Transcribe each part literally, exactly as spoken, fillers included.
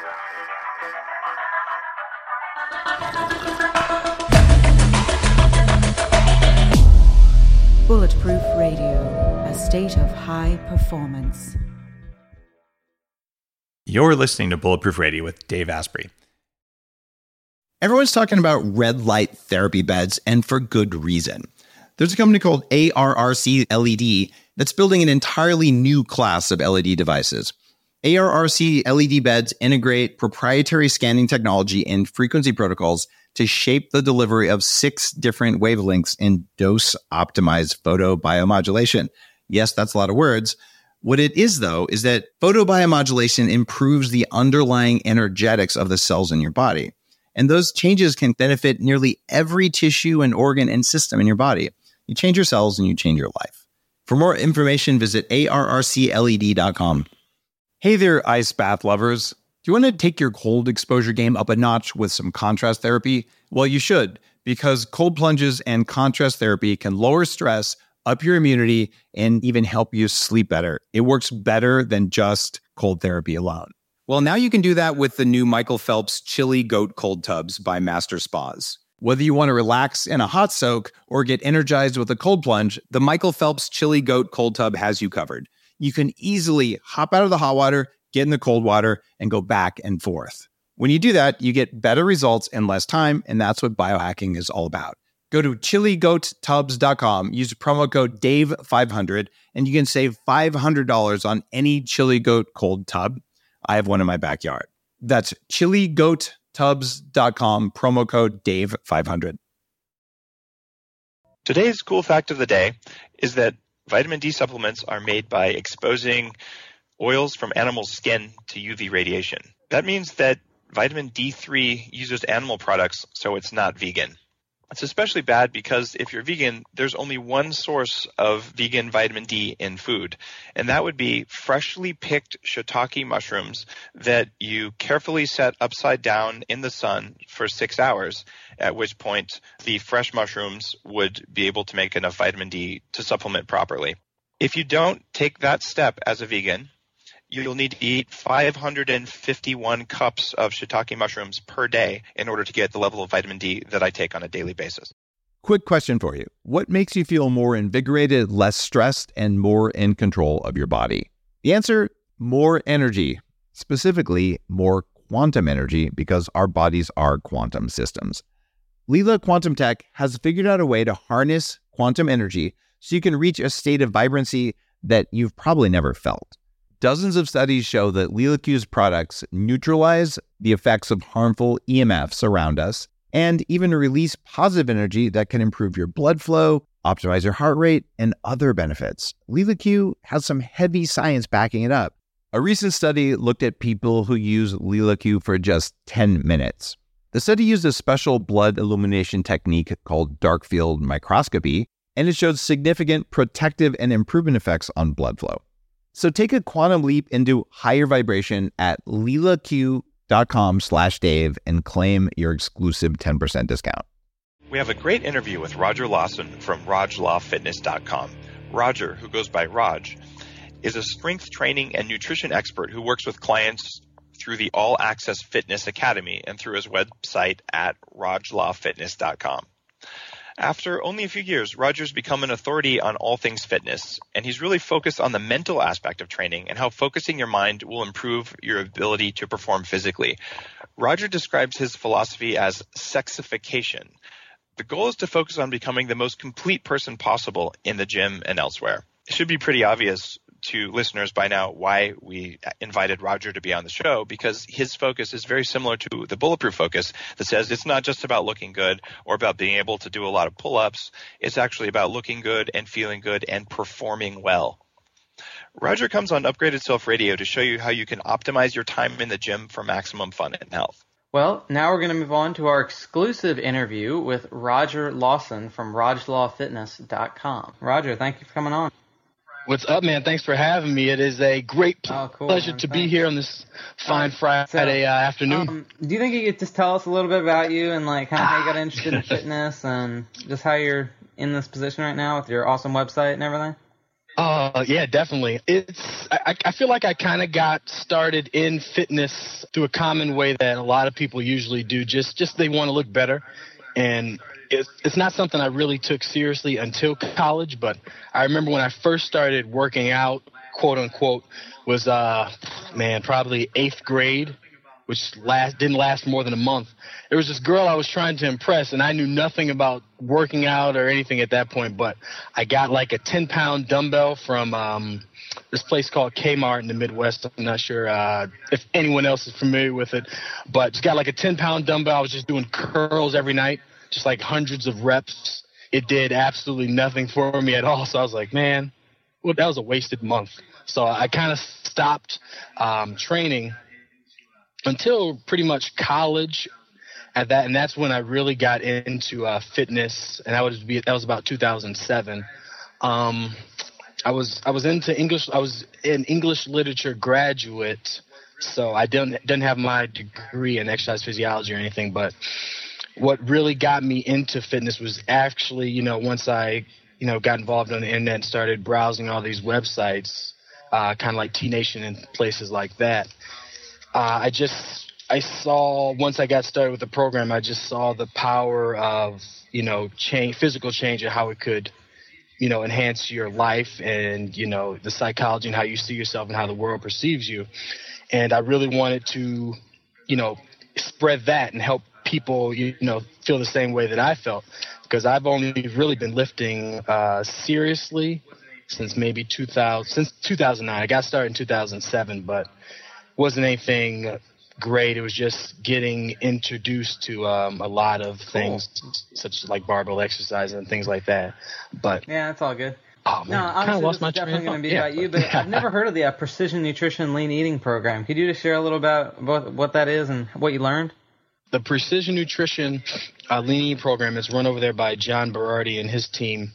Bulletproof Radio, a state of high performance. You're listening to Bulletproof Radio with Dave Asprey. Everyone's talking about red light therapy beds, and for good reason. There's a company called A R R C L E D that's building an entirely new class of L E D devices. A R R C L E D beds integrate proprietary scanning technology and frequency protocols to shape the delivery of six different wavelengths in dose-optimized photobiomodulation. Yes, that's a lot of words. What it is, though, is that photobiomodulation improves the underlying energetics of the cells in your body. And those changes can benefit nearly every tissue and organ and system in your body. You change your cells and you change your life. For more information, visit A R R C L E D dot com. Hey there, ice bath lovers. Do you want to take your cold exposure game up a notch with some contrast therapy? Well, you should, because cold plunges and contrast therapy can lower stress, up your immunity, and even help you sleep better. It works better than just cold therapy alone. Well, now you can do that with the new Michael Phelps Chili Goat Cold Tubs by Master Spas. Whether you want to relax in a hot soak or get energized with a cold plunge, the Michael Phelps Chili Goat Cold Tub has you covered. You can easily hop out of the hot water, get in the cold water, and go back and forth. When you do that, you get better results in less time, and that's what biohacking is all about. Go to chili goat tubs dot com, use promo code Dave five hundred, and you can save five hundred dollars on any Chili Goat cold tub. I have one in my backyard. That's chili goat tubs dot com, promo code Dave five hundred. Today's cool fact of the day is that vitamin D supplements are made by exposing oils from animal skin to U V radiation. That means that vitamin D three uses animal products, so it's not vegan. It's especially bad because if you're vegan, there's only one source of vegan vitamin D in food, and that would be freshly picked shiitake mushrooms that you carefully set upside down in the sun for six hours, at which point the fresh mushrooms would be able to make enough vitamin D to supplement properly. If you don't take that step as a vegan, you'll need to eat five hundred fifty-one cups of shiitake mushrooms per day in order to get the level of vitamin D that I take on a daily basis. Quick question for you. What makes you feel more invigorated, less stressed, and more in control of your body? The answer, more energy. Specifically, more quantum energy, because our bodies are quantum systems. Leela Quantum Tech has figured out a way to harness quantum energy so you can reach a state of vibrancy that you've probably never felt. Dozens of studies show that LeelaQ's products neutralize the effects of harmful E M Fs around us and even release positive energy that can improve your blood flow, optimize your heart rate, and other benefits. LeelaQ has some heavy science backing it up. A recent study looked at people who use LeelaQ for just ten minutes. The study used a special blood illumination technique called dark field microscopy, and it showed significant protective and improvement effects on blood flow. So take a quantum leap into higher vibration at leelaq.com slash Dave and claim your exclusive ten percent discount. We have a great interview with Roger Lawson from raj law fitness dot com. Roger, who goes by Raj, is a strength training and nutrition expert who works with clients through the All Access Fitness Academy and through his website at raj law fitness dot com. After only a few years, Roger's become an authority on all things fitness, and he's really focused on the mental aspect of training and how focusing your mind will improve your ability to perform physically. Roger describes his philosophy as sexification. The goal is to focus on becoming the most complete person possible in the gym and elsewhere. It should be pretty obvious to listeners by now why we invited Roger to be on the show, because his focus is very similar to the Bulletproof focus that says it's not just about looking good or about being able to do a lot of pull-ups. It's actually about looking good and feeling good and performing well. Roger comes on Upgraded Self Radio to show you how you can optimize your time in the gym for maximum fun and health. Well, now we're going to move on to our exclusive interview with Roger Lawson from raj law fitness dot com. Roger, thank you for coming on. What's up, man? Thanks for having me. It is a great pl- oh, cool, pleasure man. to Thanks. be here on this fine Friday so, uh, afternoon. Um, do you think you could just tell us a little bit about you and like kind of how you got interested in fitness and just how you're in this position right now with your awesome website and everything? Uh, yeah, definitely. It's I, I feel like I kind of got started in fitness through a common way that a lot of people usually do. Just just they want to look better, and it's it's not something I really took seriously until college. But I remember when I first started working out, quote unquote, was uh man probably eighth grade, which last didn't last more than a month. There was this girl I was trying to impress, and I knew nothing about working out or anything at that point, but I got like a ten-pound dumbbell from um, this place called Kmart in the Midwest. I'm not sure uh, if anyone else is familiar with it, but just got like a ten-pound dumbbell. I was just doing curls every night, just like hundreds of reps. It did absolutely nothing for me at all, so I was like, man, well, that was a wasted month. So I kind of stopped um, training until pretty much college at that, and that's when I really got into uh, fitness, and that was be that was about two thousand seven. Um, I was I was into English. I was an English literature graduate, so I didn't didn't have my degree in exercise physiology or anything. But what really got me into fitness was actually, you know, once I you know got involved on the internet and started browsing all these websites, uh, kind of like T Nation and places like that. Uh, I just, I saw, once I got started with the program, I just saw the power of, you know, change, physical change and how it could, you know, enhance your life and, you know, the psychology and how you see yourself and how the world perceives you. And I really wanted to, you know, spread that and help people, you know, feel the same way that I felt. Because I've only really been lifting uh, seriously since maybe two thousand, since two thousand nine. I got started in two thousand seven, but wasn't anything great. It was just getting introduced to um, a lot of things, cool. such as like barbell exercise and things like that. But yeah, that's all good. Oh, man, no, honestly, this is definitely going to be yeah. about you. But I've never heard of the uh, Precision Nutrition Lean Eating Program. Could you just share a little about, about what that is and what you learned? The Precision Nutrition uh, Lean Eating Program is run over there by John Berardi and his team.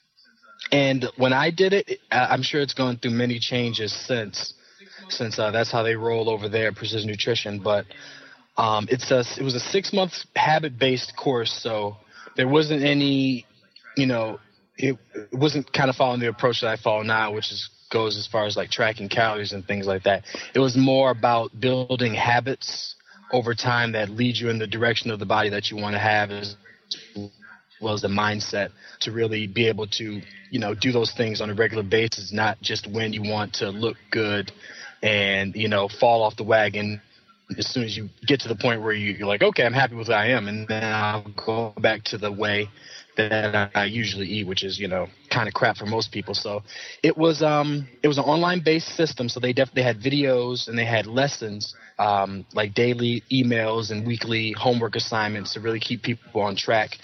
And when I did it, I'm sure it's gone through many changes since. since uh, that's how they roll over there, Precision Nutrition. But um, it's a, it was a six-month habit-based course, so there wasn't any, you know, it, it wasn't kind of following the approach that I follow now, which is goes as far as like tracking calories and things like that. It was more about building habits over time that lead you in the direction of the body that you want to have, as well as the mindset to really be able to, you know, do those things on a regular basis, not just when you want to look good and, you know, fall off the wagon as soon as you get to the point where you're like, okay, I'm happy with who I am, and then I'll go back to the way that I usually eat, which is, you know, kind of crap for most people. So it was um it was an online-based system, so they definitely had videos and they had lessons, um, like daily emails and weekly homework assignments to really keep people on track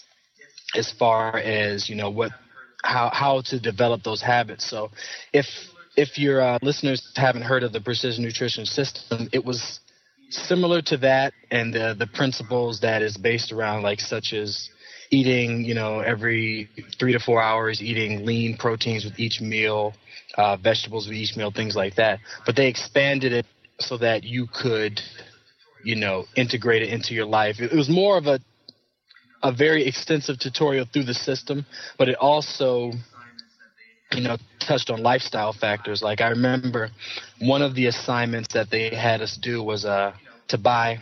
as far as, you know, what how how to develop those habits. So if if your uh, listeners haven't heard of the Precision Nutrition System, it was similar to that, and the the principles that is based around, like, such as eating, you know, every three to four hours, eating lean proteins with each meal, uh, vegetables with each meal, things like that. But they expanded it so that you could, you know, integrate it into your life. It was more of a a very extensive tutorial through the system, but it also, you know, touched on lifestyle factors. Like, I remember one of the assignments that they had us do was uh, to buy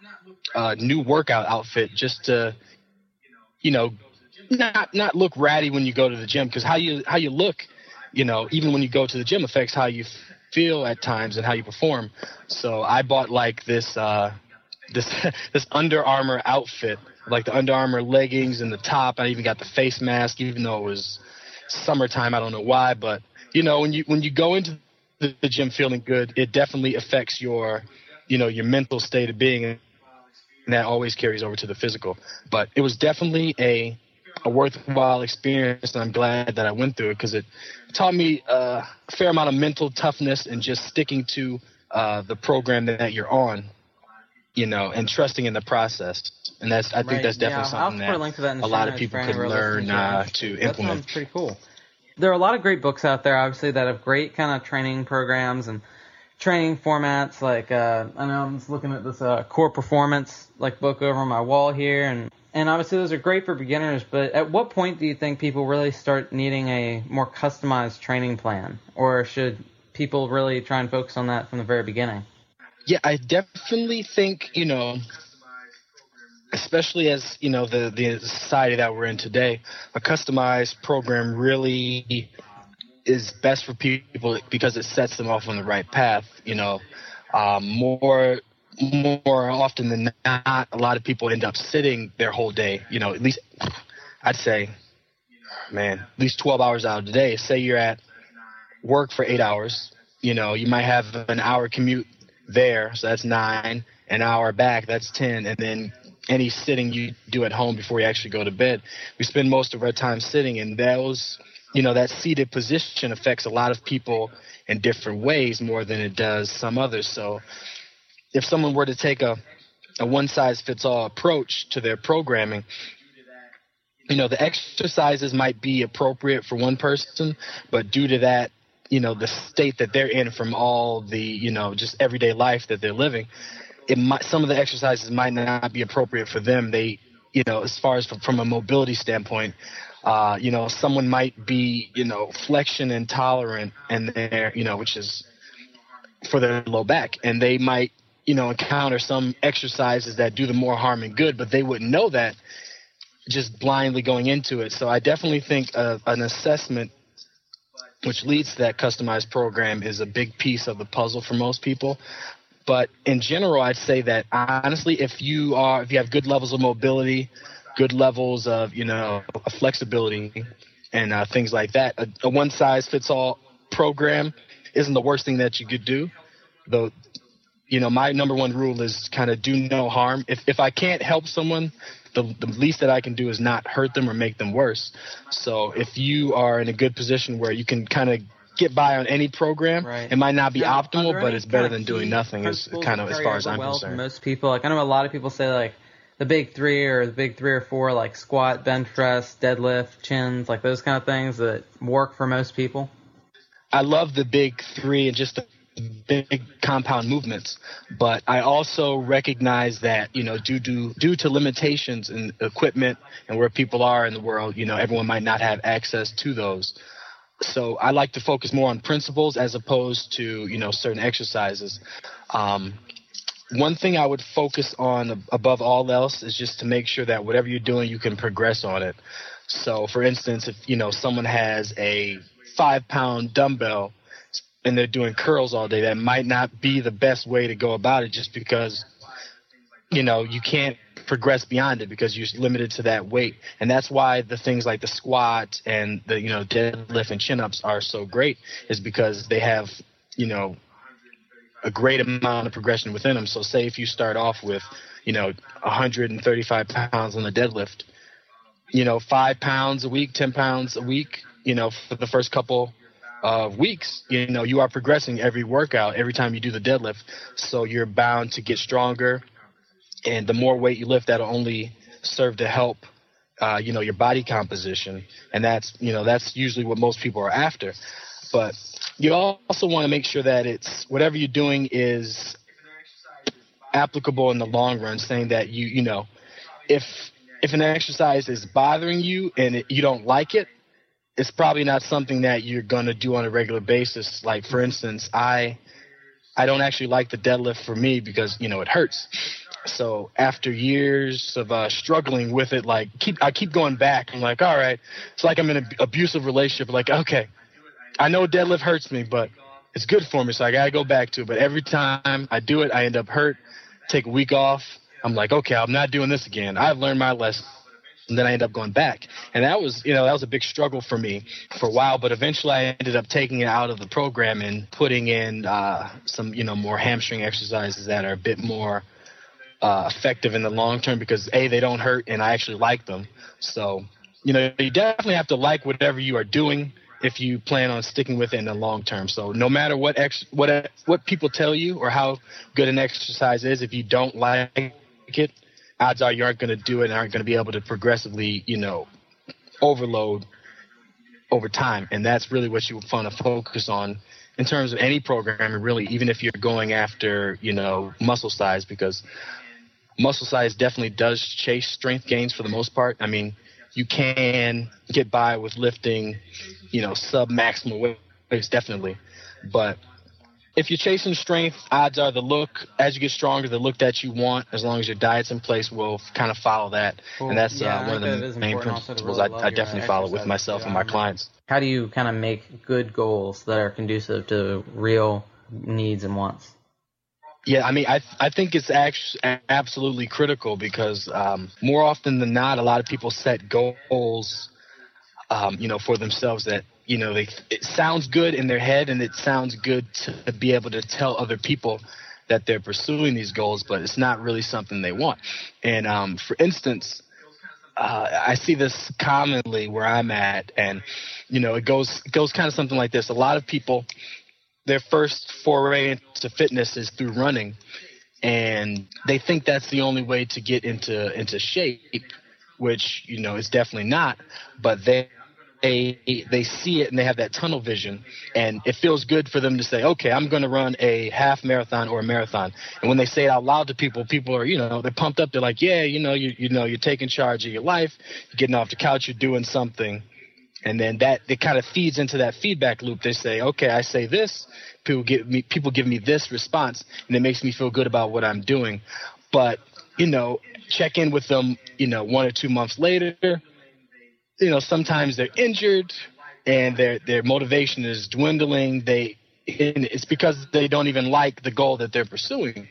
a new workout outfit just to, you know, not not look ratty when you go to the gym, because how you how you look, you know, even when you go to the gym affects how you feel at times and how you perform. So I bought like this uh, this this Under Armour outfit, like the Under Armour leggings and the top. I even got the face mask, even though it was summertime. I don't know why, but you know, when you when you go into the, the gym feeling good, it definitely affects your, you know, your mental state of being, and that always carries over to the physical. But it was definitely a a worthwhile experience, and I'm glad that I went through it, because it taught me uh, a fair amount of mental toughness and just sticking to uh, the program that you're on, you know, and trusting in the process. And that's, I think right. that's definitely yeah, something that, that, that a lot of people could learn uh, to that implement. Sounds pretty cool. There are a lot of great books out there, obviously, that have great kind of training programs and training formats. Like, uh, I know I'm just looking at this uh, Core Performance like book over on my wall here, and And obviously those are great for beginners, but at what point do you think people really start needing a more customized training plan? Or should people really try and focus on that from the very beginning? Yeah, I definitely think, you know, especially as, you know, the, the society that we're in today, a customized program really is best for people because it sets them off on the right path. You know, um, more more often than not, a lot of people end up sitting their whole day, you know, at least I'd say, man, at least twelve hours out of the day. Say you're at work for eight hours, you know, you might have an hour commute there, so that's nine, an hour back, that's ten, and then any sitting you do at home before you actually go to bed. We spend most of our time sitting, and those, you know, that seated position affects a lot of people in different ways more than it does some others. So if someone were to take a, a one-size-fits-all approach to their programming, you know, the exercises might be appropriate for one person, but due to that, you know, the state that they're in from all the, you know, just everyday life that they're living, it might, some of the exercises might not be appropriate for them. They, you know, as far as from, from a mobility standpoint, uh, you know, someone might be, you know, flexion intolerant and they're, you know, which is for their low back, and they might, you know, encounter some exercises that do them more harm than good, but they wouldn't know that just blindly going into it. So I definitely think uh, an assessment which leads to that customized program is a big piece of the puzzle for most people. But in general, I'd say that honestly, if you are, if you have good levels of mobility, good levels of, you know, flexibility and uh, things like that, a, a one-size-fits-all program isn't the worst thing that you could do. Though, you know, my number one rule is kind of do no harm. If if I can't help someone, the, the least that I can do is not hurt them or make them worse. So if you are in a good position where you can kind of get by on any program, right. It might not be yeah, optimal, but it's better than doing nothing is kind of as far as I'm well concerned. Most people, like I know a lot of people say like the big three or the big three or four, like squat, bench press, deadlift, chins, like those kind of things that work for most people. I love the big three and just the big compound movements, but I also recognize that, you know, due to due to limitations in equipment and where people are in the world, you know, everyone might not have access to those. So I like to focus more on principles as opposed to, you know, certain exercises. Um, one thing I would focus on above all else is just to make sure that whatever you're doing, you can progress on it. So, for instance, if, you know, someone has a five-pound dumbbell and they're doing curls all day, that might not be the best way to go about it just because, you know, you can't progress beyond it because you're limited to that weight. And that's why the things like the squat and the, you know, deadlift and chin-ups are so great, is because they have, you know, a great amount of progression within them. So say if you start off with, you know, one hundred thirty-five pounds on the deadlift, you know, five pounds a week, ten pounds a week, you know, for the first couple of weeks, you know, you are progressing every workout, every time you do the deadlift. So you're bound to get stronger. And the more weight you lift, that'll only serve to help, uh, you know, your body composition. And that's, you know, that's usually what most people are after. But you also want to make sure that it's whatever you're doing is applicable in the long run, saying that you, you know, if if an exercise is bothering you and it, you don't like it, it's probably not something that you're going to do on a regular basis. Like, for instance, I I don't actually like the deadlift for me because, you know, it hurts. So after years of uh, struggling with it, like keep I keep going back. I'm like, all right, it's like I'm in an abusive relationship. Like, okay, I know deadlift hurts me, but it's good for me, so I got to go back to it. But every time I do it, I end up hurt, take a week off. I'm like, okay, I'm not doing this again. I've learned my lesson. And then I end up going back. And that was, you know, that was a big struggle for me for a while. But eventually I ended up taking it out of the program and putting in uh, some, you know, more hamstring exercises that are a bit more uh, effective in the long term because, A, they don't hurt, and I actually like them. So, you know, you definitely have to like whatever you are doing if you plan on sticking with it in the long term. So no matter what ex- what what people tell you or how good an exercise is, if you don't like it, odds are you aren't going to do it and aren't going to be able to progressively, you know, overload over time. And that's really what you want to focus on in terms of any program, and really even if you're going after, you know, muscle size, because muscle size definitely does chase strength gains for the most part. I mean, you can get by with lifting, you know, sub-maximal weights, definitely. But if you're chasing strength, odds are the look, as you get stronger, the look that you want, as long as your diet's in place, will kind of follow that. Cool. And that's yeah, uh, one of the main principles really I, I definitely follow with myself and my clients. How do you kind of make good goals that are conducive to real needs and wants? Yeah, I mean, I I think it's actually absolutely critical because um, more often than not, a lot of people set goals, um, you know, for themselves that, you know, they it sounds good in their head and it sounds good to be able to tell other people that they're pursuing these goals, but it's not really something they want. And um, for instance, uh, I see this commonly where I'm at, and you know, it goes it goes kind of something like this. A lot of people, their first foray into fitness is through running, and they think that's the only way to get into into shape, which, you know, is definitely not. But they they they see it and they have that tunnel vision, and it feels good for them to say, okay, I'm going to run a half marathon or a marathon. And when they say it out loud to people, people are, you know, they're pumped up. They're like, yeah, you know, you you know, you're taking charge of your life, you're getting off the couch, you're doing something. And then that it kind of feeds into that feedback loop. They say, okay, I say this, people give me people give me this response, and it makes me feel good about what I'm doing. But, you know, check in with them, you know, one or two months later. You know, sometimes they're injured and their their motivation is dwindling. They and it's because they don't even like the goal that they're pursuing.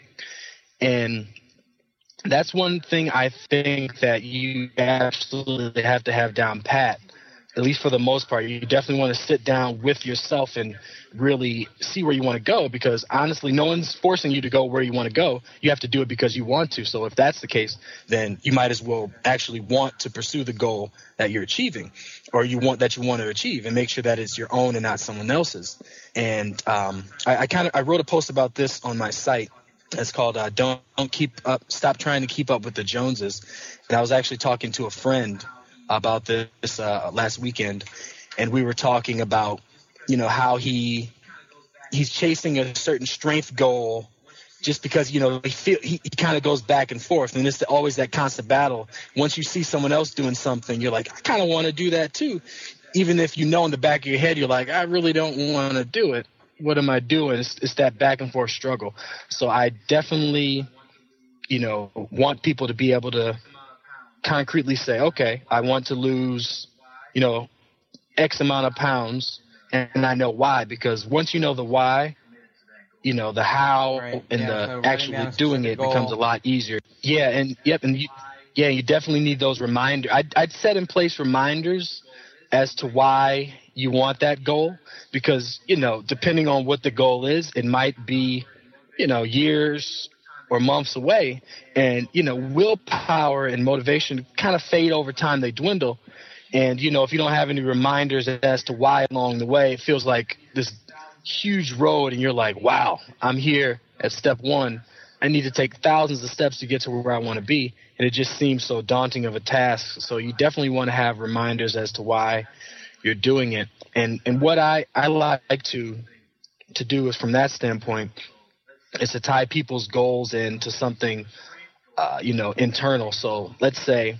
And that's one thing I think that you absolutely have to have down pat. At least for the most part, you definitely want to sit down with yourself and really see where you want to go, because honestly, no one's forcing you to go where you want to go. You have to do it because you want to. So if that's the case, then you might as well actually want to pursue the goal that you're achieving, or you want that you want to achieve, and make sure that it's your own and not someone else's. And um, I, I kind of I wrote a post about this on my site. It's called uh, "Don't Don't Keep Up, Stop Trying to Keep Up with the Joneses." And I was actually talking to a friend about this uh, last weekend, and we were talking about, you know, how he he's chasing a certain strength goal just because, you know, he feel he, he kind of goes back and forth, and it's always that constant battle. Once you see someone else doing something, you're like, I kind of want to do that too, even if you know in the back of your head you're like, I really don't want to do it. What am I doing? It's, it's that back and forth struggle. So I definitely, you know, want people to be able to concretely say, okay, I want to lose, you know, X amount of pounds, and I know why, because once you know the why, you know, the how right. and yeah, the so actually doing it goal. becomes a lot easier. Yeah, and yep, and you, yeah, you definitely need those reminders. I'd, I'd set in place reminders as to why you want that goal, because, you know, depending on what the goal is, it might be, you know, years or months away, and, you know, willpower and motivation kind of fade over time. They dwindle. And, you know, if you don't have any reminders as to why along the way, it feels like this huge road, and you're like, wow, I'm here at step one. I need to take thousands of steps to get to where I want to be. And it just seems so daunting of a task. So you definitely want to have reminders as to why you're doing it. And and what I, I like to to do is, from that standpoint, is to tie people's goals into something, uh, you know, internal. So let's say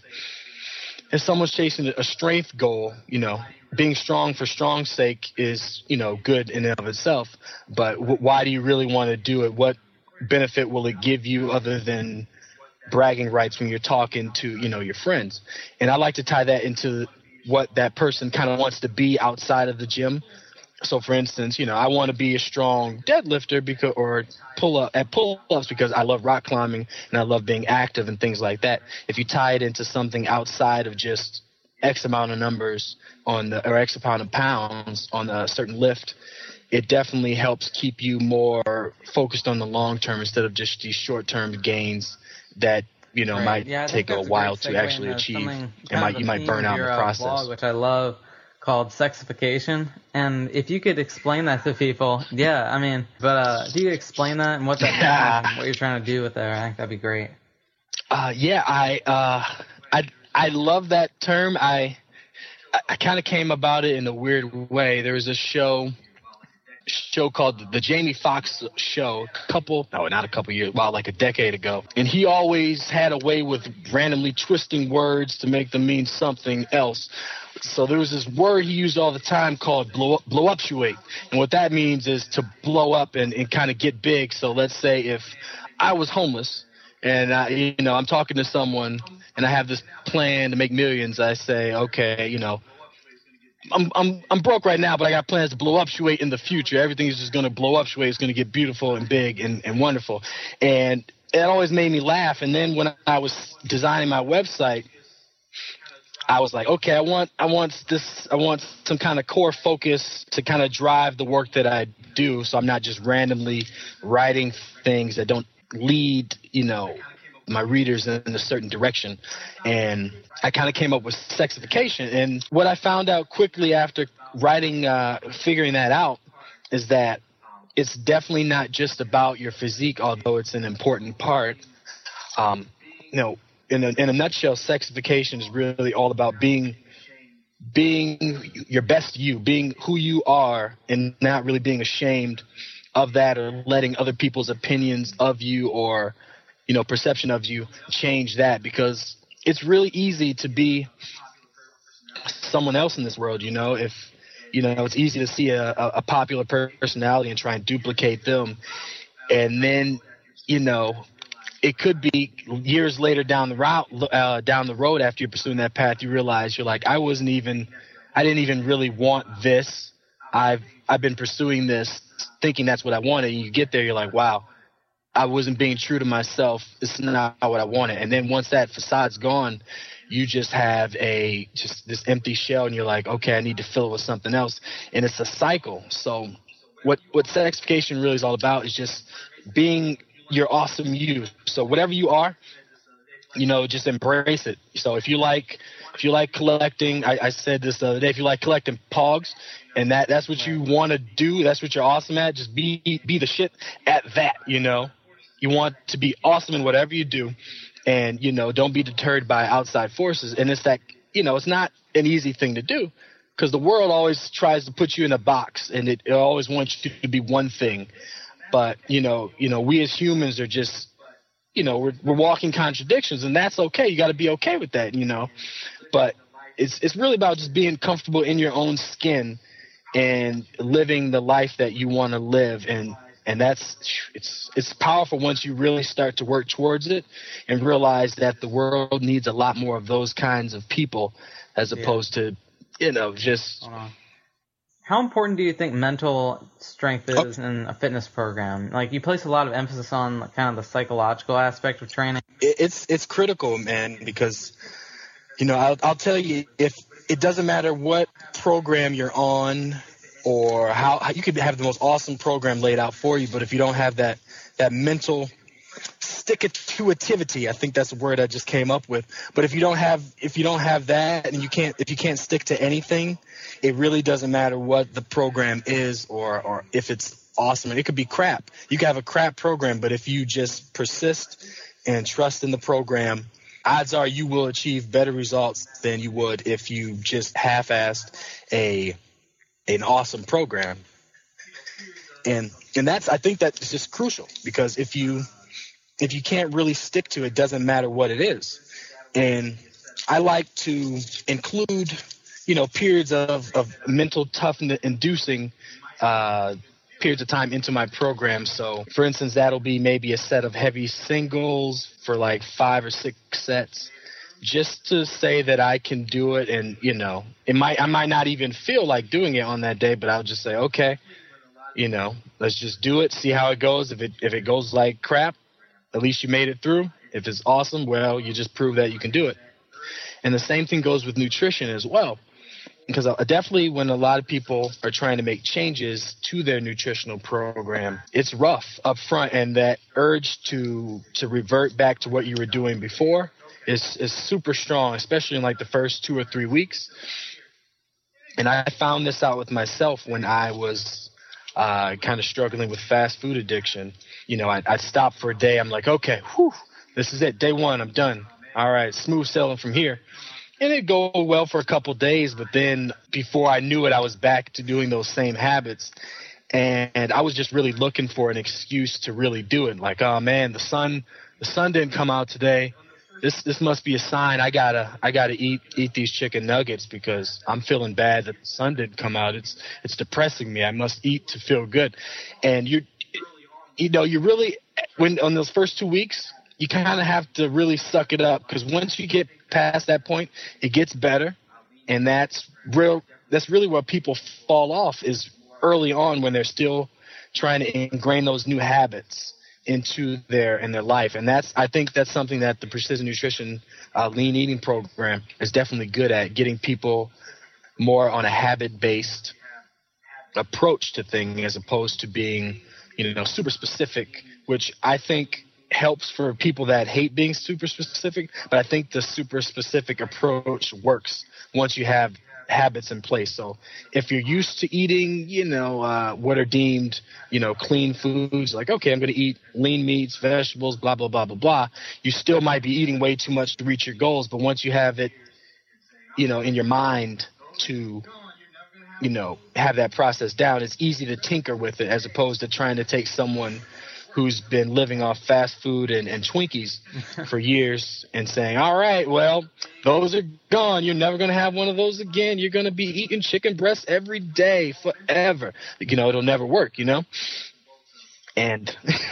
if someone's chasing a strength goal, you know, being strong for strong's sake is, you know, good in and of itself. But w- why do you really want to do it? What benefit will it give you other than bragging rights when you're talking to, you know, your friends? And I like to tie that into what that person kind of wants to be outside of the gym. So, for instance, you know, I want to be a strong deadlifter because, or pull up at pull-ups because I love rock climbing and I love being active and things like that. If you tie it into something outside of just X amount of numbers on the, or X amount of pounds on a certain lift, it definitely helps keep you more focused on the long term instead of just these short-term gains that, you know, right. might yeah, take a while to actually achieve, and might, you might burn out in the process. Blog, which I love, called Sexification. And if you could explain that to people, yeah, I mean, but uh, if you could explain that and what that yeah. means and what you're trying to do with it, I think that'd be great. Uh, yeah, I, uh, I, I love that term. I, I kind of came about it in a weird way. There was a show show called The Jamie Foxx Show, a couple, no, not a couple years, well, like a decade ago. And he always had a way with randomly twisting words to make them mean something else. So there was this word he used all the time called blow up, blow uptuate. And what that means is to blow up and, and kind of get big. So let's say if I was homeless and I, you know, I'm talking to someone and I have this plan to make millions, I say, okay, you know, I'm I'm I'm broke right now, but I got plans to blow uptuate in the future. Everything is just going to blow uptuate. It's going to get beautiful and big and, and wonderful. And it always made me laugh. And then when I was designing my website, I was like, okay, I want I want this I want some kind of core focus to kind of drive the work that I do, so I'm not just randomly writing things that don't lead, you know, my readers in a certain direction. And I kind of came up with sexification. And what I found out quickly after writing, uh, figuring that out, is that it's definitely not just about your physique, although it's an important part. Um, you know, in a, in a nutshell, sexification is really all about being being your best you, being who you are, and not really being ashamed of that or letting other people's opinions of you or, you know, perception of you change that, because it's really easy to be someone else in this world. You know, if, you know, it's easy to see a, a popular personality and try and duplicate them. And then, you know, it could be years later down the route, uh, down the road after you're pursuing that path, you realize you're like, I wasn't even, I didn't even really want this. I've, I've been pursuing this thinking that's what I wanted. And you get there, you're like, wow, I wasn't being true to myself. It's not what I wanted. And then once that facade's gone, you just have a just this empty shell, and you're like, okay, I need to fill it with something else. And it's a cycle. So what what sexification really is all about is just being your awesome you. So whatever you are, you know, just embrace it. So if you like if you like collecting, I, I said this the other day, if you like collecting pogs, and that that's what you want to do, that's what you're awesome at, just be be the shit at that, you know. You want to be awesome in whatever you do, and, you know, don't be deterred by outside forces. And it's that, you know, it's not an easy thing to do, because the world always tries to put you in a box, and it, it always wants you to be one thing. But, you know, you know, we as humans are just, you know, we're, we're walking contradictions, and that's okay. You got to be okay with that, you know. But it's it's really about just being comfortable in your own skin and living the life that you want to live. And And that's it's it's powerful once you really start to work towards it and realize that the world needs a lot more of those kinds of people, as opposed yeah. to, you know, just. Hold on. How important do you think mental strength is oh. in a fitness program? Like, you place a lot of emphasis on kind of the psychological aspect of training. It's it's critical, man, because, you know, I'll I'll tell you, if it doesn't matter what program you're on, or how, how you could have the most awesome program laid out for you, but if you don't have that that mental stick-to-itivity, I think that's a word I just came up with. But if you don't have if you don't have that, and you can't if you can't stick to anything, it really doesn't matter what the program is, or or if it's awesome. And it could be crap. You can have a crap program, but if you just persist and trust in the program, odds are you will achieve better results than you would if you just half-assed a an awesome program. And and that's I think that's just crucial, because if you if you can't really stick to it, it doesn't matter what it is. And I like to include, you know, periods of, of mental toughness inducing uh, periods of time into my program. So, for instance, that'll be maybe a set of heavy singles for like five or six sets, just to say that I can do it. And, you know, it might I might not even feel like doing it on that day, but I'll just say, okay, you know, let's just do it, see how it goes. If it if it goes like crap, at least you made it through. If it's awesome, well, you just prove that you can do it. And the same thing goes with nutrition as well. Because definitely when a lot of people are trying to make changes to their nutritional program, it's rough up front, and that urge to to revert back to what you were doing before is, is super strong, especially in like the first two or three weeks. And I found this out with myself when I was uh, kind of struggling with fast food addiction. You know, I, I'd stop for a day. I'm like, okay, whew, this is it. Day one, I'm done. All right, smooth sailing from here. And it'd go well for a couple of days, but then before I knew it, I was back to doing those same habits. And I was just really looking for an excuse to really do it. Like, oh man, the sun, the sun didn't come out today. This, this must be a sign. I gotta, I gotta eat, eat these chicken nuggets because I'm feeling bad that the sun didn't come out. It's, it's depressing me. I must eat to feel good. And you, you know, you really, when on those first two weeks, you kind of have to really suck it up, because once you get past that point, it gets better. And that's real. That's really where people fall off, is early on when they're still trying to ingrain those new habits into their in their life. And that's I think that's something that the Precision Nutrition uh, Lean Eating program is definitely good at, getting people more on a habit-based approach to things as opposed to being, you know, super specific, which I think helps for people that hate being super specific. But I think the super specific approach works once you have habits in place. So if you're used to eating, you know, uh, what are deemed, you know, clean foods, like, okay, I'm going to eat lean meats, vegetables, blah, blah, blah, blah, blah. You still might be eating way too much to reach your goals. But once you have it, you know, in your mind to, you know, have that process down, it's easy to tinker with it, as opposed to trying to take someone who's been living off fast food and, and Twinkies for years and saying, all right, well, those are gone. You're never going to have one of those again. You're going to be eating chicken breasts every day forever. You know, it'll never work, you know? And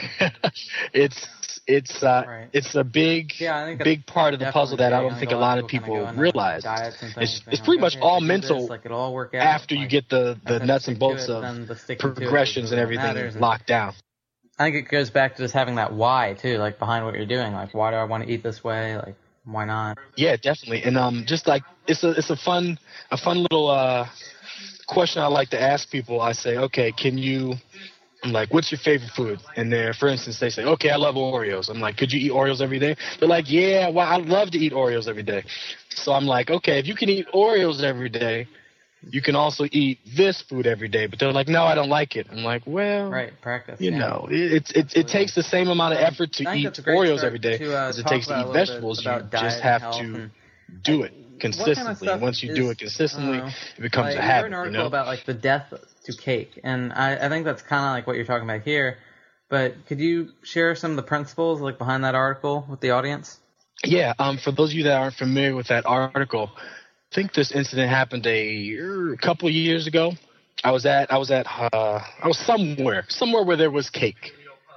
it's it's uh, right. it's a big, yeah, I think big part of the puzzle that I don't think a lot of people realize. It's, it's pretty much all mental like all work out, after like, you get the, the nuts and bolts of progressions and everything locked down. I think it goes back to just having that why too, like behind what you're doing. Like, why do I want to eat this way? Like, why not? Yeah, definitely. And um, just like it's a it's a fun a fun little uh question I like to ask people. I say, okay, can you? I'm like, what's your favorite food? And there, for instance, they say, okay, I love Oreos. I'm like, could you eat Oreos every day? They're like, yeah, well, I love to eat Oreos every day. So I'm like, okay, if you can eat Oreos every day, you can also eat this food every day. But they're like, no, I don't like it. I'm like, well, right, practice. You yeah. know, it, it, it, it takes the same amount of effort to eat Oreos every day to, uh, as it takes to eat vegetables. You just have to do it consistently. Kind of and once you is, do it consistently, uh, it becomes like, a habit. I read an article you know? about like the death to cake, and I, I think that's kind of like what you're talking about here. But could you share some of the principles like behind that article with the audience? Yeah, um, for those of you that aren't familiar with that article, I think this incident happened a, a couple of years ago. I was at I was at uh, I was somewhere somewhere where there was cake,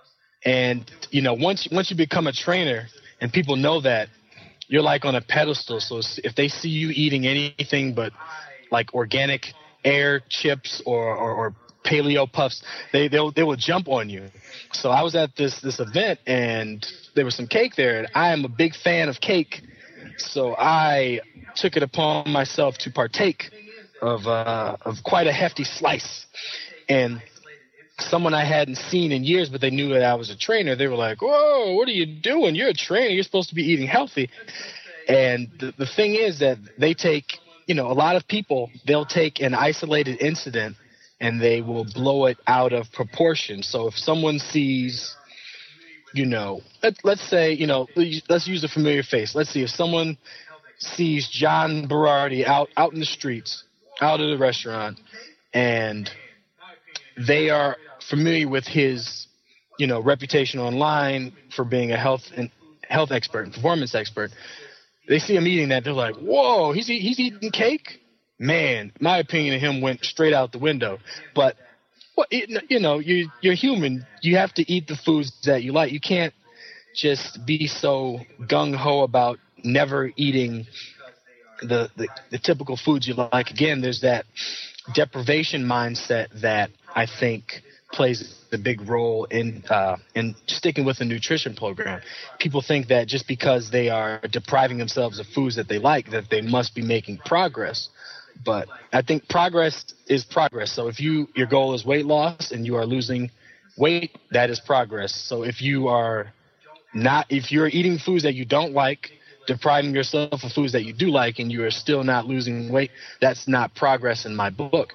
and you know once once you become a trainer and people know that, you're like on a pedestal. So if they see you eating anything but like organic air chips or, or, or paleo puffs, they they'll, they will jump on you. So I was at this this event and there was some cake there, and I am a big fan of cake, so I took it upon myself to partake of uh, of quite a hefty slice. And someone I hadn't seen in years, but they knew that I was a trainer, they were like, whoa, what are you doing? You're a trainer. You're supposed to be eating healthy. And the, the thing is that they take, you know, a lot of people, they'll take an isolated incident and they will blow it out of proportion. So if someone sees, you know, let, let's say, you know, let's use a familiar face. Let's see if someone sees John Berardi out, out in the streets, out at a restaurant, and they are familiar with his, you know, reputation online for being a health and health expert and performance expert. They see him eating that, they're like, whoa, he's he's eating cake? Man, my opinion of him went straight out the window. But, well, it, you know, you, you're human. You have to eat the foods that you like. You can't just be so gung-ho about never eating the, the, the typical foods you like. Again, there's that deprivation mindset that I think plays a big role in uh, in sticking with a nutrition program. People think that just because they are depriving themselves of foods that they like, that they must be making progress. But I think progress is progress. So if you your goal is weight loss and you are losing weight, that is progress. So if you are not, if you're eating foods that you don't like, depriving yourself of foods that you do like, and you are still not losing weight, that's not progress in my book.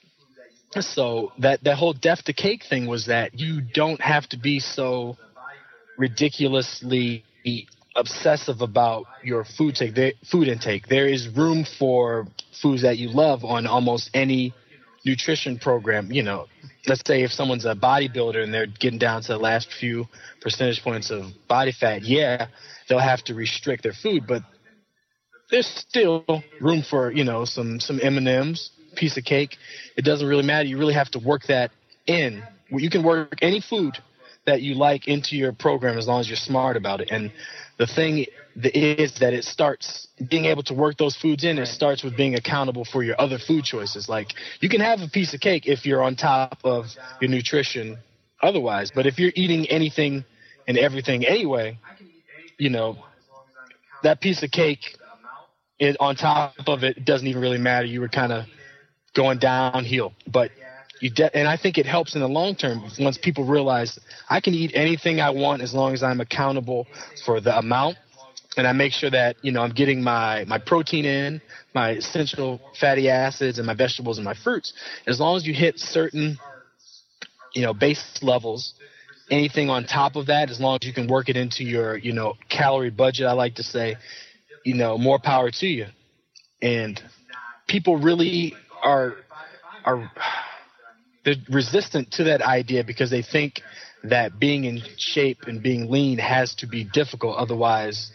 So that, that whole death to cake thing was that you don't have to be so ridiculously obsessive about your food take, there, food intake. There is room for foods that you love on almost any nutrition program. You know, let's say if someone's a bodybuilder and they're getting down to the last few percentage points of body fat, yeah, they'll have to restrict their food, but there's still room for, you know, some, some M and M's, piece of cake. It doesn't really matter. You really have to work that in. You can work any food that you like into your program as long as you're smart about it. And the thing is that it starts being able to work those foods in. It starts with being accountable for your other food choices. Like, you can have a piece of cake if you're on top of your nutrition otherwise, but if you're eating anything and everything anyway, you know, that piece of cake, it, on top of it, doesn't even really matter. You were kind of going downhill. But you de- and I think it helps in the long term once people realize I can eat anything I want as long as I'm accountable for the amount, and I make sure that, you know, I'm getting my, my protein in, my essential fatty acids, and my vegetables and my fruits. As long as you hit certain, you know, base levels, anything on top of that, as long as you can work it into your, you know, calorie budget, I like to say, you know, more power to you. And people really are are they're resistant to that idea because they think that being in shape and being lean has to be difficult. Otherwise,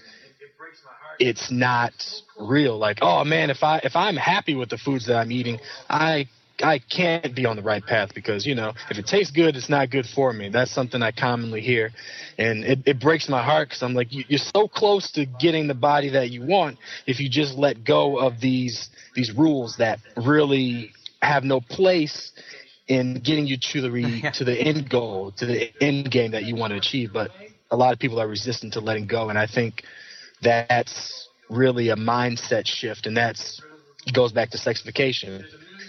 it's not real. Like, oh man, if I if I'm happy with the foods that I'm eating, I I can't be on the right path because, you know, if it tastes good, it's not good for me. That's something I commonly hear. And it, it breaks my heart because I'm like, you, you're so close to getting the body that you want if you just let go of these these rules that really have no place in getting you to the re, to the end goal, to the end game that you want to achieve. But a lot of people are resistant to letting go, and I think that's really a mindset shift, and that's goes back to sexification.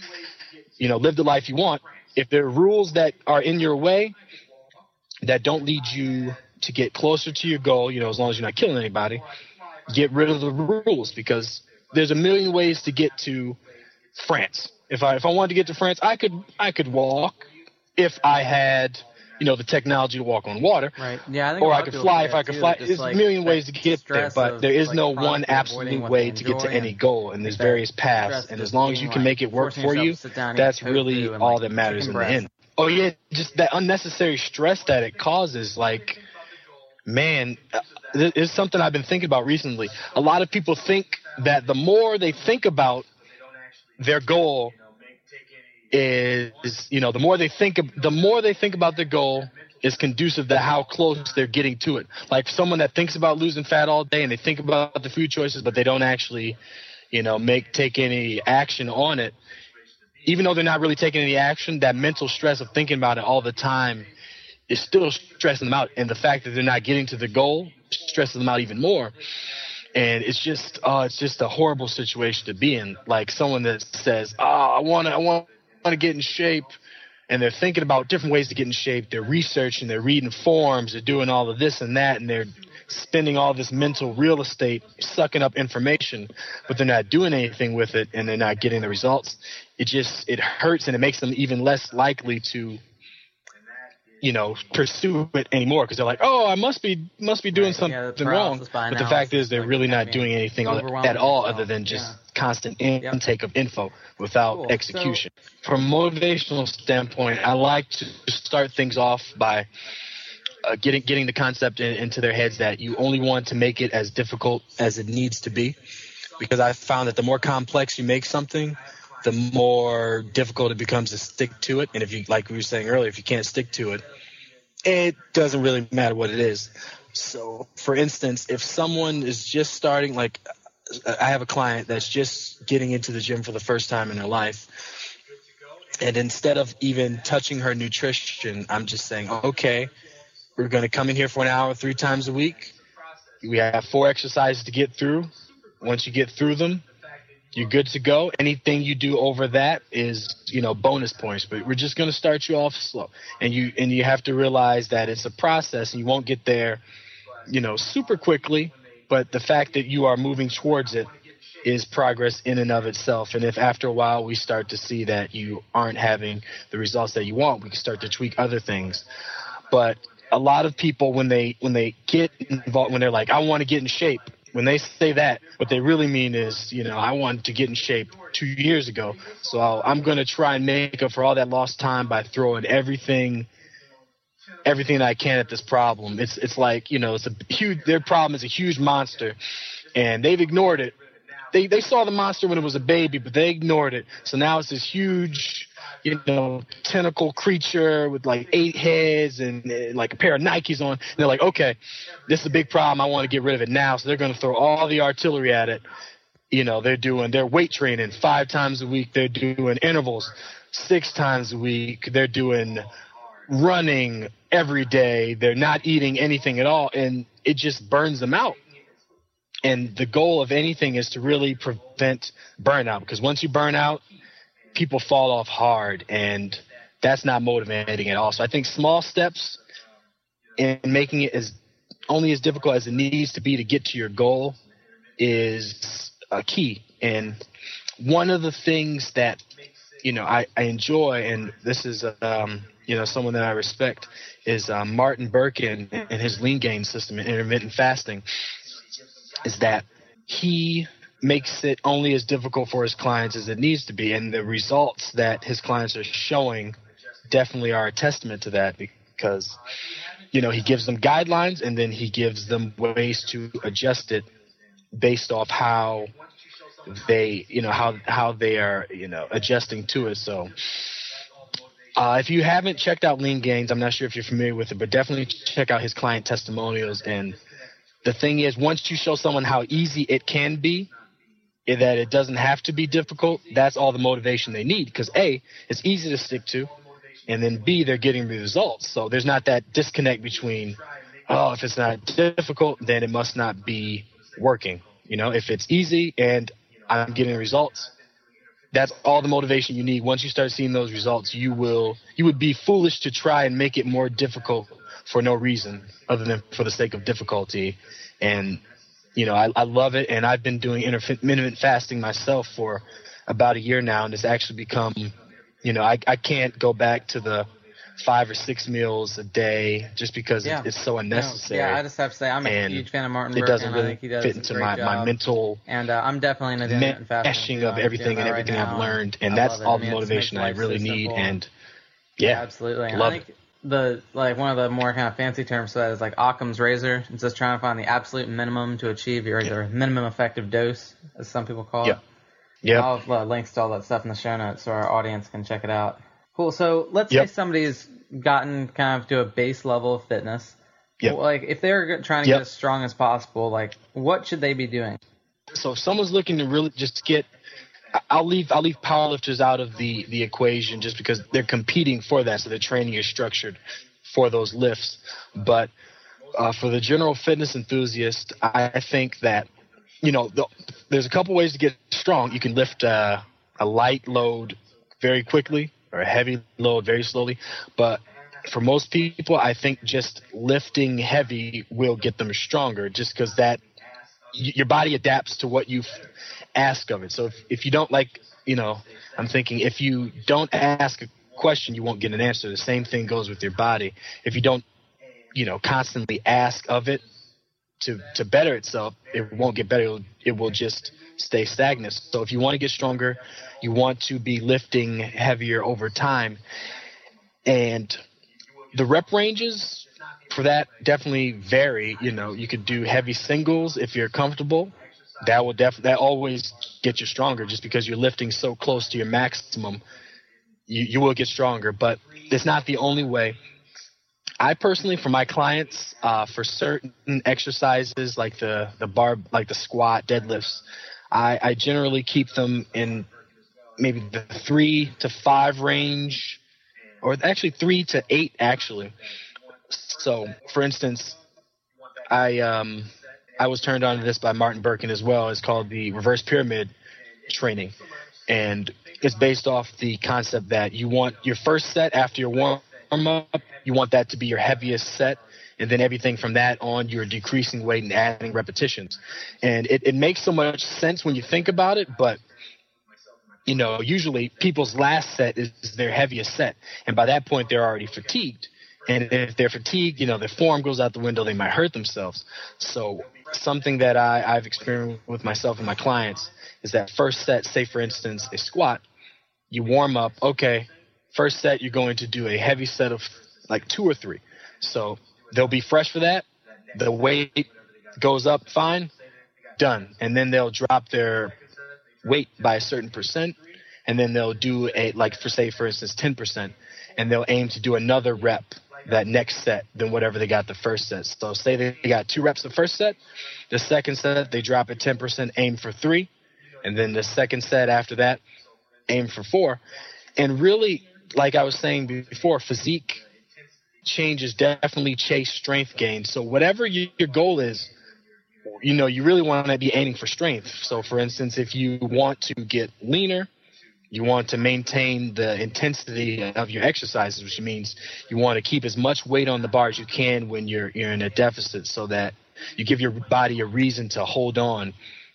You know, live the life you want. If there are rules that are in your way that don't lead you to get closer to your goal, you know, as long as you're not killing anybody, get rid of the rules, because there's a million ways to get to France. If I if I wanted to get to France, I could I could walk if I had, you know, the technology to walk on water. Right. Yeah. I think or I could fly if I could too, fly. just There's like a million ways to get there, but of, there is like, no one absolute way to get to any goal, and there's various paths. And as long as you can make it work for you, that's really all like that matters in the breast. end. Oh yeah, just that unnecessary stress that it causes. Like, man, it's something I've been thinking about recently. A lot of people think that the more they think about their goal is, you know, the more they think of, the more they think about their goal is conducive to how close they're getting to it. Like someone that thinks about losing fat all day and they think about the food choices, but they don't actually, you know, make take any action on it. Even though they're not really taking any action, that mental stress of thinking about it all the time is still stressing them out. And the fact that they're not getting to the goal stresses them out even more. And it's just, oh, it's just a horrible situation to be in. Like someone that says, oh, I want to, I want to get in shape. And they're thinking about different ways to get in shape. They're researching, they're reading forums, they're doing all of this and that, and they're spending all this mental real estate sucking up information, but they're not doing anything with it, and they're not getting the results. It just, it hurts, and it makes them even less likely to, you know, pursue it anymore, because they're like, oh, I must be must be doing Right, something yeah, the wrong. paralysis by But the fact is they're analysis, really like, not I mean, doing anything on it overwhelming at all yourself, other than just yeah. constant in- Yep. intake of info without Cool. execution. From a motivational standpoint, I like to start things off by uh, getting getting the concept in, into their heads that you only want to make it as difficult as it needs to be, because I found that the more complex you make something, the more difficult it becomes to stick to it. And if you, like we were saying earlier, if you can't stick to it, it doesn't really matter what it is. So, for instance, if someone is just starting, like I have a client that's just getting into the gym for the first time in her life, and instead of even touching her nutrition, I'm just saying, okay, we're going to come in here for an hour three times a week. We have four exercises to get through. Once you get through them, you're good to go. Anything you do over that is, you know, bonus points. But we're just going to start you off slow. And you and you have to realize that it's a process, and you won't get there, you know, super quickly. But the fact that you are moving towards it is progress in and of itself. And if after a while we start to see that you aren't having the results that you want, we can start to tweak other things. But a lot of people, when they when they get involved, when they're like, I want to get in shape, when they say that, what they really mean is, you know, I wanted to get in shape two years ago, so I'll, I'm going to try and make up for all that lost time by throwing everything, everything that I can at this problem. It's it's like, you know, it's a huge. Their problem is a huge monster, and they've ignored it. They they saw the monster when it was a baby, but they ignored it. So now it's this huge, you know, tentacle creature with like eight heads and uh, like a pair of Nikes on. And they're like, okay, this is a big problem. I want to get rid of it now. So they're going to throw all the artillery at it. You know, they're doing their weight training five times a week. They're doing intervals six times a week. They're doing running every day. They're not eating anything at all. And it just burns them out. And the goal of anything is to really prevent burnout, because once you burn out, people fall off hard, and that's not motivating at all. So I think small steps in making it as only as difficult as it needs to be to get to your goal is a key. And one of the things that, you know, I, I enjoy, and this is, um, you know, someone that I respect, is uh, Martin Birkin and his lean gain system and intermittent fasting, is that he makes it only as difficult for his clients as it needs to be. And the results that his clients are showing definitely are a testament to that, because, you know, he gives them guidelines and then he gives them ways to adjust it based off how they, you know, how, how they are, you know, adjusting to it. So uh, if you haven't checked out Lean Gains, I'm not sure if you're familiar with it, but definitely check out his client testimonials. And the thing is, once you show someone how easy it can be, that it doesn't have to be difficult, that's all the motivation they need. Because A, it's easy to stick to, and then B, they're getting the results. So there's not that disconnect between, oh, if it's not difficult, then it must not be working. You know, if it's easy and I'm getting results, that's all the motivation you need. Once you start seeing those results, you will, you would be foolish to try and make it more difficult for no reason other than for the sake of difficulty. And, you know, I, I love it. And I've been doing intermittent fasting myself for about a year now. And it's actually become, you know, I, I can't go back to the five or six meals a day just because yeah. it, it's so unnecessary. No, yeah, I just have to say I'm a and huge fan of Martin it Birkin. doesn't really I think he does fit a into great my, job. my mental and uh, I'm definitely in a intermittent fasting. meshing of everything and everything right I've now. learned. And I that's all I mean, the motivation I really so need. simple. And yeah, absolutely. love I think it. the like one of the more kind of fancy terms for that is like Occam's razor. It's just trying to find the absolute minimum to achieve your, your minimum effective dose, as some people call yeah. it. Yeah. I'll have uh, links to all that stuff in the show notes so our audience can check it out. Cool. So let's Yep. say somebody's gotten kind of to a base level of fitness. Yep. Well, like if they're trying to Yep. get as strong as possible, like what should they be doing? So if someone's looking to really just get, I'll leave I'll leave powerlifters out of the, the equation just because they're competing for that. So their training is structured for those lifts. But uh, for the general fitness enthusiast, I think that, you know, the, there's a couple ways to get strong. You can lift uh, a light load very quickly or a heavy load very slowly. But for most people, I think just lifting heavy will get them stronger just because that y- your body adapts to what you ask of it. So if, if you don't like, you know, I'm thinking if you don't ask a question, you won't get an answer. The same thing goes with your body. If you don't, you know, constantly ask of it to, to better itself, it won't get better. It'll, it will just stay stagnant. So if you want to get stronger, you want to be lifting heavier over time. And the rep ranges for that definitely vary. You know, you could do heavy singles if you're comfortable. That will def- that always get you stronger just because you're lifting so close to your maximum. You, you will get stronger, but it's not the only way. I personally, for my clients, uh, for certain exercises like the, the bar, like the squat, deadlifts, I, I generally keep them in maybe the three to five range, or actually three to eight, actually. So, for instance, I um, I was turned on to this by Martin Birkin as well. It's called the reverse pyramid training, and it's based off the concept that you want your first set after your warm up, you want that to be your heaviest set, and then everything from that on, you're decreasing weight and adding repetitions. And it, it makes so much sense when you think about it, but you know, usually people's last set is their heaviest set, and by that point they're already fatigued. And if they're fatigued, you know, their form goes out the window, they might hurt themselves. So something that I, I've experienced with myself and my clients is that first set, say for instance, a squat, you warm up, okay, first set you're going to do a heavy set of like two or three. So they'll be fresh for that. The weight goes up fine, done. And then they'll drop their weight by a certain percent, and then they'll do a, like for say for instance, ten percent, and they'll aim to do another rep that next set than whatever they got the first set. So say they got two reps the first set, the second set they drop it ten percent, aim for three, and then the second set after that, aim for four. And really, like I was saying before, physique changes definitely chase strength gain. So whatever you, your goal is, you know, you really want to be aiming for strength. So for instance, if you want to get leaner, you want to maintain the intensity of your exercises, which means you want to keep as much weight on the bar as you can when you're, you're in a deficit, so that you give your body a reason to hold on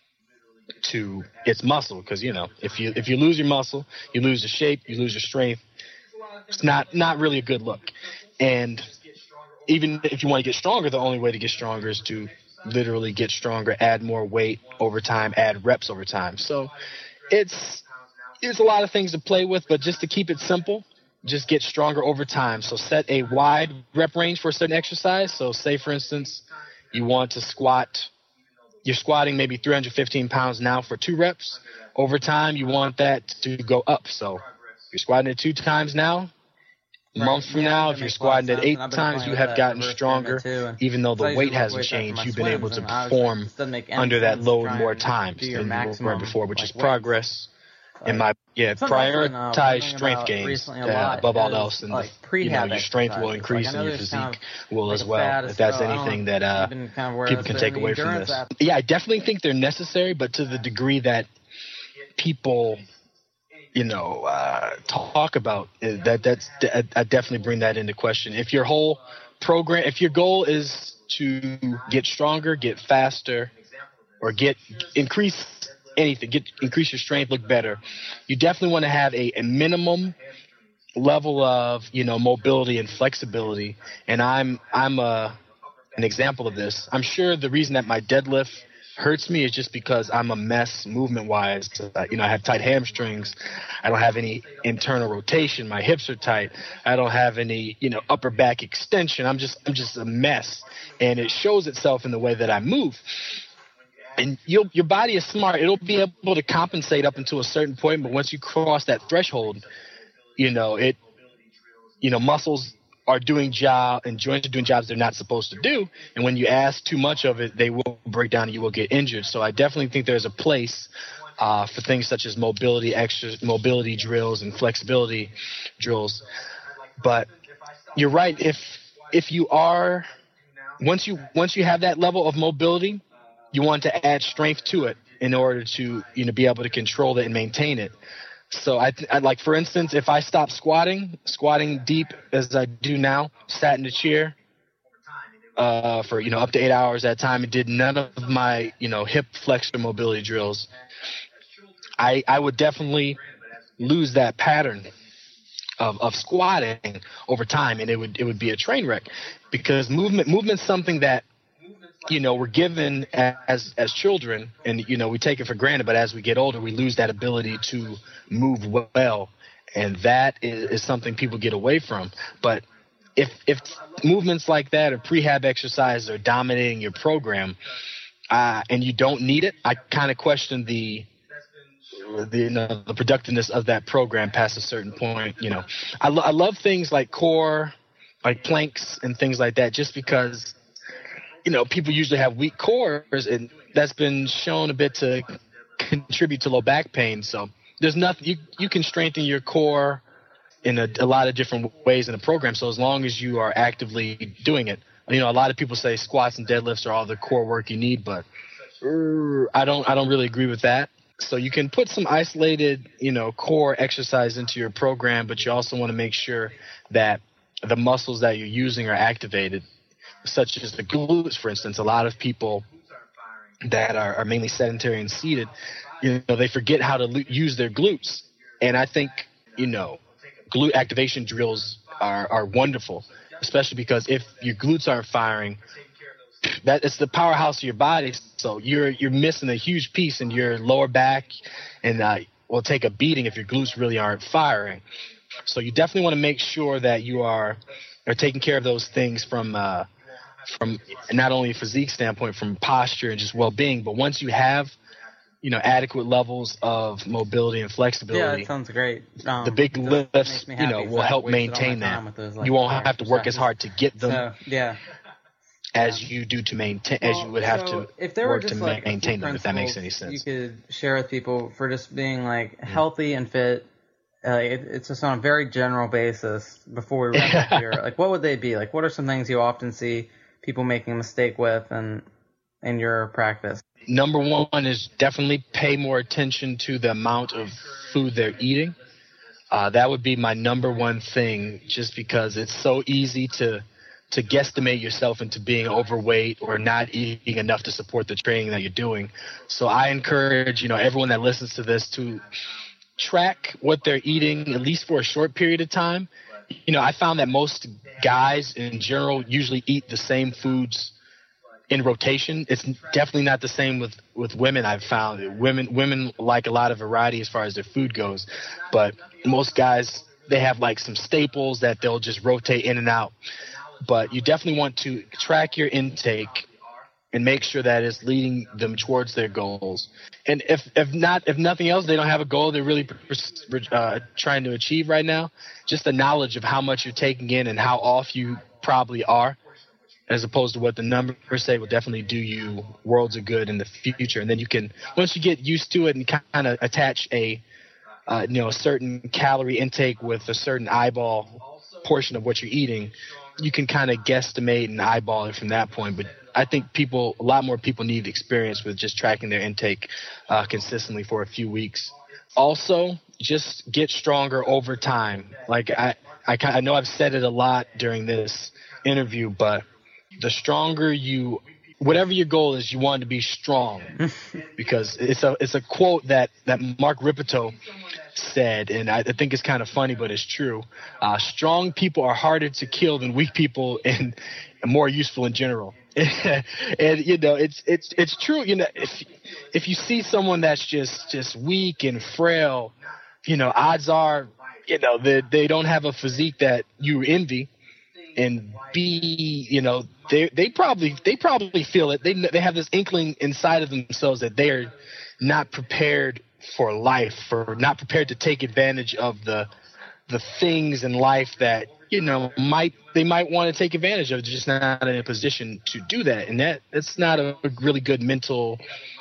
to its muscle. Because, you know, if you if you lose your muscle, you lose your shape, you lose your strength. It's not, not really a good look. And even if you want to get stronger, the only way to get stronger is to literally get stronger, add more weight over time, add reps over time. So it's there's a lot of things to play with, but just to keep it simple, just get stronger over time. So set a wide rep range for a certain exercise. So say, for instance, you want to squat, you're squatting maybe three hundred fifteen pounds now for two reps. Over time, you want that to go up. So you're squatting it two times now. A month from now, if you're squatting it eight times, you have gotten stronger. Even though the weight hasn't changed, you've been able to perform under that load more times than you were before, which is progress. In my yeah, prioritize strength gains uh, above all else, and the, you know, your strength will increase and your physique will as well. If that's anything that uh, people can take away from this, yeah, I definitely think they're necessary, but to the degree that people, you know, uh, talk about uh, that, that's I definitely bring that into question. If your whole program, if your goal is to get stronger, get faster, or get increase anything, get increase your strength, look better, you definitely want to have a, a minimum level of, you know, mobility and flexibility. And I'm I'm a an example of this. I'm sure the reason that my deadlift hurts me is just because I'm a mess movement wise. You know, I have tight hamstrings. I don't have any internal rotation. My hips are tight. I don't have any, you know, upper back extension. I'm just I'm just a mess, and it shows itself in the way that I move. And you'll, your body is smart. It'll be able to compensate up until a certain point, but once you cross that threshold, you know, it, you know, muscles are doing job and joints are doing jobs they're not supposed to do. And when you ask too much of it, they will break down and you will get injured. So I definitely think there's a place uh, for things such as mobility, extra mobility drills and flexibility drills. But you're right. If, if you are, once you, once you have that level of mobility, you want to add strength to it in order to, you know, be able to control it and maintain it. So I, I like, for instance, if I stop squatting, squatting deep as I do now, sat in a chair uh, for, you know, up to eight hours at a time and did none of my, you know, hip flexor mobility drills, I, I would definitely lose that pattern of, of squatting over time, and it would, it would be a train wreck, because movement, movement's something that, you know, we're given as as children, and, you know, we take it for granted, but as we get older, we lose that ability to move well, and that is, is something people get away from. But if if movements like that or prehab exercises are dominating your program, uh, and you don't need it, I kind of question the the, you know, the productiveness of that program past a certain point. You know, I, lo- I love things like core, like planks and things like that, just because, you know, people usually have weak cores, and that's been shown a bit to contribute to low back pain. So there's nothing, you, you can strengthen your core in a, a lot of different ways in the program. So as long as you are actively doing it, you know, a lot of people say squats and deadlifts are all the core work you need, but uh, I don't, I don't really agree with that. So you can put some isolated, you know, core exercise into your program, but you also want to make sure that the muscles that you're using are activated, such as the glutes, for instance. A lot of people that are, are mainly sedentary and seated, you know, they forget how to lo- use their glutes. And I think, you know, glute activation drills are, are wonderful, especially because if your glutes aren't firing, that it's the powerhouse of your body. So you're you're missing a huge piece in your lower back, and uh, will take a beating if your glutes really aren't firing. So you definitely want to make sure that you are are taking care of those things from uh, from not only a physique standpoint, from posture and just well-being, but once you have, you know, adequate levels of mobility and flexibility. Yeah, that sounds great. Um, the big lifts, you know, will help wasted all maintain my time that. with those, like, you won't core have to work as exercises. hard to get them So, yeah. as you do to maintain, as you would have So to if there were work just to like a few maintain them, if that makes any principles sense. you could share with people for just being like healthy and fit. Uh, it, it's just on a very general basis before we wrap up here. Like, what would they be? Like, what are some things you often see people making a mistake with and in your practice? Number one is definitely pay more attention to the amount of food they're eating. Uh, that would be my number one thing, just because it's so easy to to guesstimate yourself into being overweight or not eating enough to support the training that you're doing. So I encourage, you know, everyone that listens to this to track what they're eating, at least for a short period of time. You know, I found that most guys in general usually eat the same foods in rotation. It's definitely not the same with, with women. I've found women women like a lot of variety as far as their food goes, but most guys, they have like some staples that they'll just rotate in and out. But you definitely want to track your intake and make sure that it's leading them towards their goals. And if if not, if nothing else, they don't have a goal they're really uh, trying to achieve right now, just the knowledge of how much you're taking in and how off you probably are, as opposed to what the numbers say, will definitely do you worlds of good in the future. And then you can, once you get used to it and kind of attach a, uh, you know, a certain calorie intake with a certain eyeball portion of what you're eating, you can kind of guesstimate and eyeball it from that point. But I think people, a lot more people need experience with just tracking their intake uh, consistently for a few weeks. Also, just get stronger over time. Like I, I, I know I've said it a lot during this interview, but the stronger you, whatever your goal is, you want to be strong, because it's a it's a quote that, that Mark Ripito said, and I, I think it's kind of funny, but it's true. Uh, strong people are harder to kill than weak people, and, and more useful in general. And you know, it's it's it's true. You know, if if you see someone that's just just weak and frail, you know, odds are, you know, that they don't have a physique that you envy. And B, you know, they they probably they probably feel it. They they have this inkling inside of themselves that they are not prepared for life, or not prepared to take advantage of the the things in life that, you know, might they might want to take advantage of. They're just not in a position to do that, and that that's not a really good mental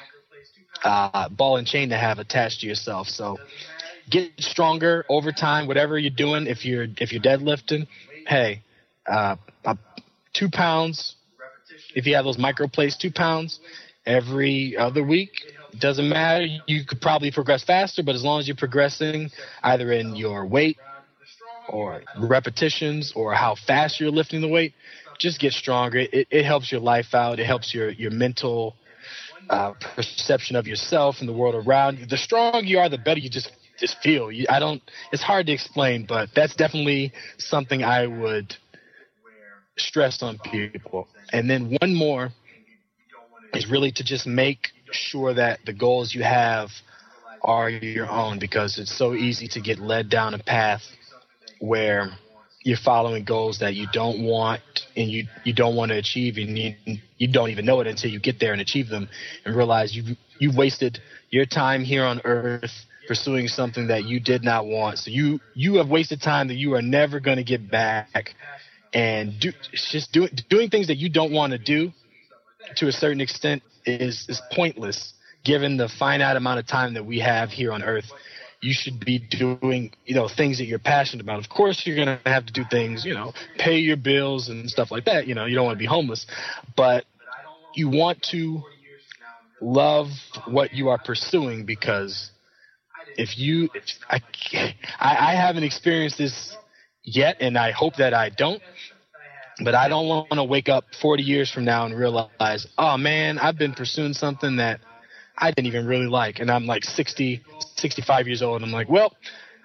uh, ball and chain to have attached to yourself. So get stronger over time, whatever you're doing. If you're if you're deadlifting, hey. Uh, uh, two pounds, if you have those micro plates, two pounds every other week. It doesn't matter. You could probably progress faster, but as long as you're progressing either in your weight or repetitions or how fast you're lifting the weight, just get stronger. It, it helps your life out. It helps your, your mental uh, perception of yourself and the world around you. The stronger you are, the better you just, just feel. You, I don't, it's hard to explain, but that's definitely something I would stress on people. And then one more is really to just make sure that the goals you have are your own, because it's so easy to get led down a path where you're following goals that you don't want and you, you don't want to achieve, and you, you don't even know it until you get there and achieve them and realize you've, you've wasted your time here on earth pursuing something that you did not want. So you, you have wasted time that you are never going to get back. And do, just do, doing things that you don't want to do to a certain extent is, is pointless, given the finite amount of time that we have here on earth. You should be doing, you know, things that you're passionate about. Of course, you're going to have to do things, you know, pay your bills and stuff like that. You know, you don't want to be homeless, but you want to love what you are pursuing, because if you, if I, I, I haven't experienced this yet, and I hope that I don't. But I don't want to wake up forty years from now and realize, oh man, I've been pursuing something that I didn't even really like, and I'm like sixty, sixty-five years old, and I'm like, well,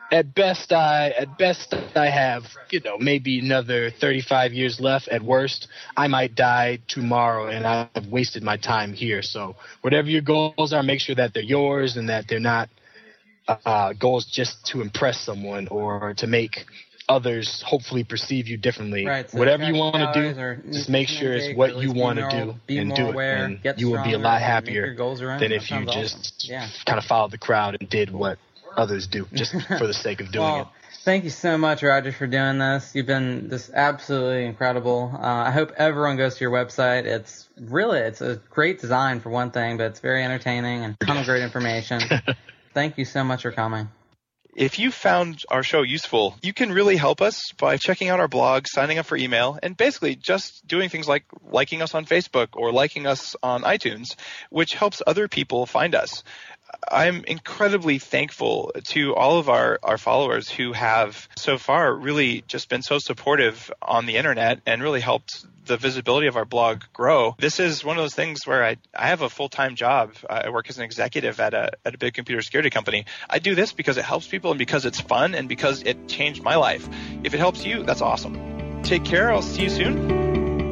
at best, I at best I have, you know, maybe another thirty-five years left. At worst, I might die tomorrow, and I've wasted my time here. So whatever your goals are, make sure that they're yours and that they're not uh, goals just to impress someone or to make others hopefully perceive you differently. Right, so whatever you want to do, just make sure it's what you want to do and do it, aware, and you will be a lot happier than if you just awesome. yeah. kind of followed the crowd and did what others do just for the sake of doing well, it. Thank you so much, Roger, for doing this. You've been just absolutely incredible. Uh, I hope everyone goes to your website. It's really, it's a great design for one thing, but it's very entertaining and a ton of great information. Thank you so much for coming. If you found our show useful, you can really help us by checking out our blog, signing up for email, and basically just doing things like liking us on Facebook or liking us on iTunes, which helps other people find us. I'm incredibly thankful to all of our, our followers who have so far really just been so supportive on the internet and really helped the visibility of our blog grow. This is one of those things where I, I have a full-time job. I work as an executive at a, at a big computer security company. I do this because it helps people and because it's fun and because it changed my life. If it helps you, that's awesome. Take care. I'll see you soon.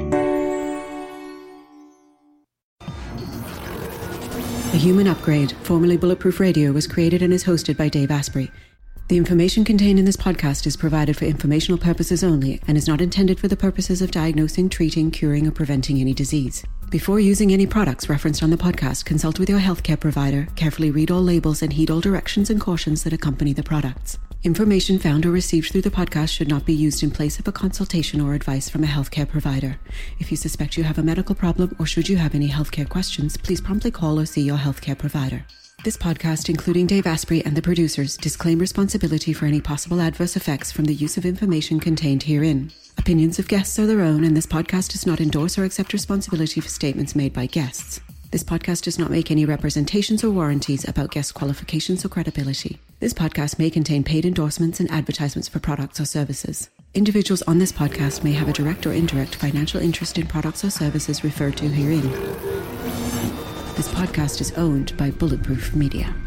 The Human Upgrade, formerly Bulletproof Radio, was created and is hosted by Dave Asprey. The information contained in this podcast is provided for informational purposes only and is not intended for the purposes of diagnosing, treating, curing, or preventing any disease. Before using any products referenced on the podcast, consult with your healthcare provider, carefully read all labels, and heed all directions and cautions that accompany the products. Information found or received through the podcast should not be used in place of a consultation or advice from a healthcare provider. If you suspect you have a medical problem or should you have any healthcare questions, please promptly call or see your healthcare provider. This podcast, including Dave Asprey and the producers, disclaim responsibility for any possible adverse effects from the use of information contained herein. Opinions of guests are their own, and this podcast does not endorse or accept responsibility for statements made by guests. This podcast does not make any representations or warranties about guest qualifications or credibility. This podcast may contain paid endorsements and advertisements for products or services. Individuals on this podcast may have a direct or indirect financial interest in products or services referred to herein. This podcast is owned by Bulletproof Media.